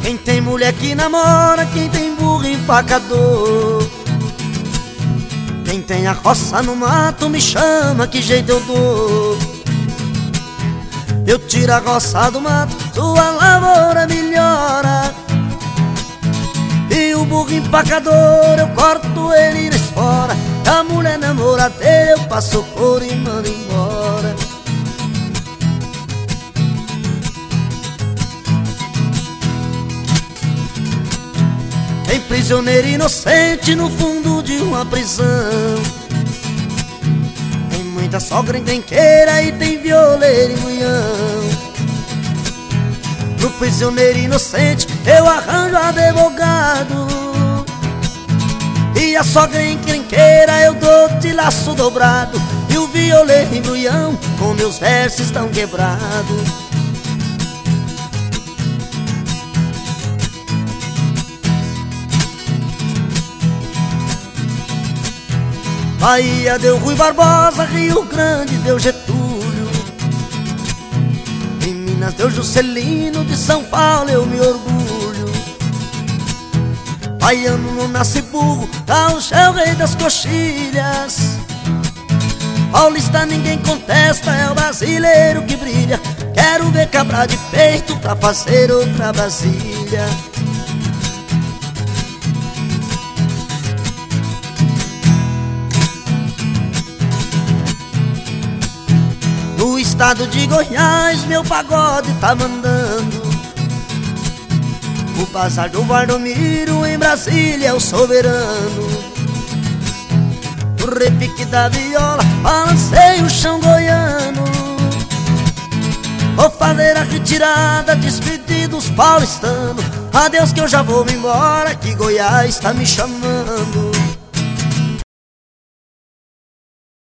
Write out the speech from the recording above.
Quem tem mulher que namora, quem tem burro empacador. Quem tem a roça no mato me chama, que jeito eu dou. Eu tiro a roça do mato, sua lavoura melhora. E o burro empacador eu corto ele na espora. A mulher namoradeira eu passo couro e mando embora. Tem prisioneiro inocente no fundo de uma prisão. Tem muita sogra encrenqueira e tem violeiro e mulhão. Pro prisioneiro inocente eu arranjo advogado. E a sogra encrenqueira eu dou de laço dobrado. E o violeiro e mulhão com meus versos estão quebrados. Bahia deu Rui Barbosa, Rio Grande deu Getúlio, em Minas deu Juscelino, de São Paulo eu me orgulho. Baiano não nasce burro, gaúcho é o rei das coxilhas. Paulista ninguém contesta, é o brasileiro que brilha. Quero ver cabra de peito pra fazer outra Brasília. No estado de Goiás meu pagode tá mandando. O bazar do Valdomiro em Brasília é o soberano. No repique da viola balancei o chão goiano. Vou fazer a retirada, despedir dos paulistanos. Adeus que eu já vou me embora, que Goiás tá me chamando.